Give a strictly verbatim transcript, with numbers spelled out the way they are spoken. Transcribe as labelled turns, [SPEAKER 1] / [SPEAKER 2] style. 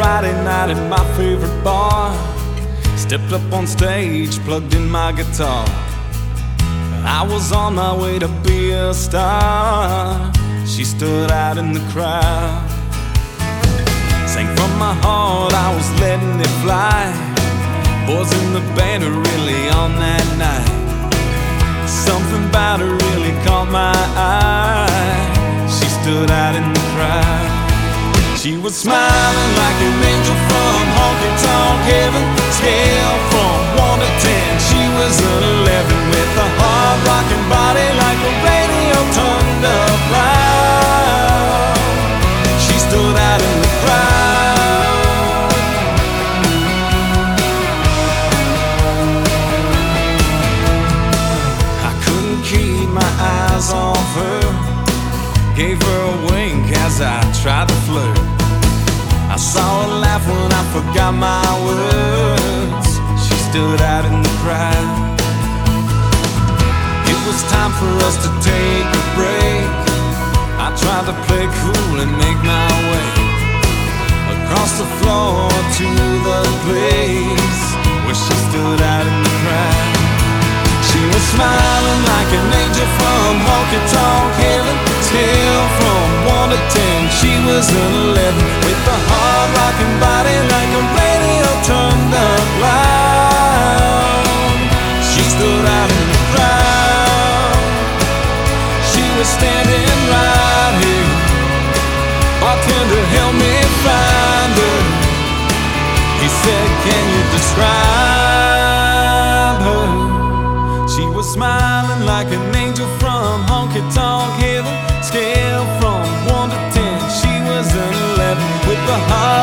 [SPEAKER 1] Friday night at my favorite bar. Stepped up on stage, plugged in my guitar. I was on my way to be a star. She stood out in the crowd. Sang from my heart, I was letting it fly. Boys in the band are really on that night. Something about her really caught my eye. She stood out in the crowd. She was smiling like an angel from honky-tonk heaven. Scale from one to ten, she was an eleven. With a hard-rocking body like a radio turned up loud. She stood out in the crowd. I couldn't keep my eyes off her. Gave her a wink as I tried to flirt. I saw her laugh when I forgot my words. She stood out in the crowd. It was time for us to take a break. I tried to play cool and make my way across the floor to the place where she stood out in the crowd. She was smiling like an angel from honky-tonk heaven. Scale from one to ten, she was an eleven. With a hard-rocking body like a radio turned up loud. She stood out in the crowd. She was standing right here. Bartender helped me find her. He said, can you describe her? She was smiling like an angel from honky-tonk heaven. Scale from one to ten, she was an eleven. With a heart